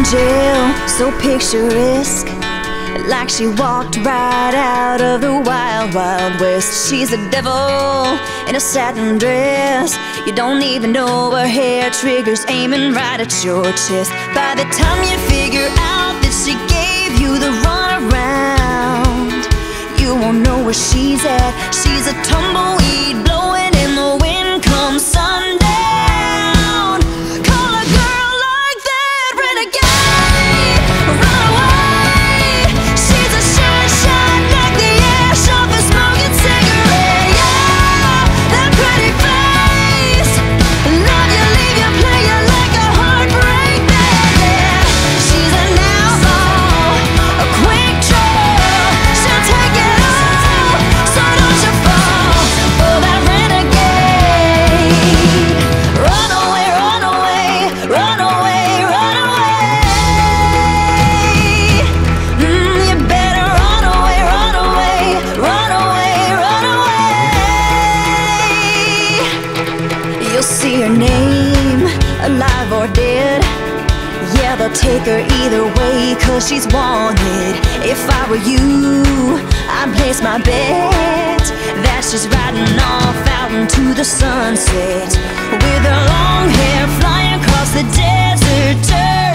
angel, so picturesque, like she walked right out of the wild, wild west. She's a devil in a satin dress. You don't even know her hair triggers aiming right at your chest. By the time you figure out that she gave you the runaround, you won't know where she's at. She's a tumbleweed blowing in the wind come sundown. Call a girl like that renegade, run away. She's a shot like the ash off a smoking cigarette. Yeah, that pretty face, love you, leave you, play you like a heartbreak band. Yeah, she's an outlaw, a quick draw. She'll take it all, so don't you fall for that renegade. Run away, run away, run away, run away. You better run away, run away, run away, run away. You'll see her name, alive or dead. Yeah, they'll take her either way, 'cause she's wanted. If I were you, I'd place my bet that she's riding off out into the sunset, with her long hair flying across the desert dirt.